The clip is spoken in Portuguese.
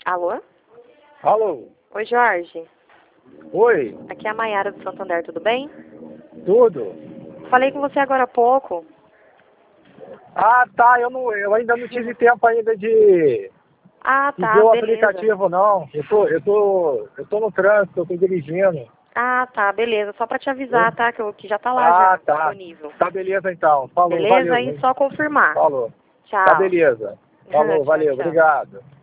Alô? Alô? Oi, Jorge. Oi? Aqui é a Maiara do Santander, tudo bem? Tudo? Falei com você agora há pouco. Ah, tá, eu ainda não tive tempo ainda de Ah, ver tá, o beleza. aplicativo, não. Eu tô no trânsito, eu tô dirigindo. Ah, tá, beleza. Só pra te avisar, tá? Que já tá lá Ah, já, tá. disponível. Tá, beleza então. Falou, Beleza? valeu. Aí só confirmar. Falou. Tá, Tchau. beleza. Falou, Tchau, valeu, tchau. obrigado.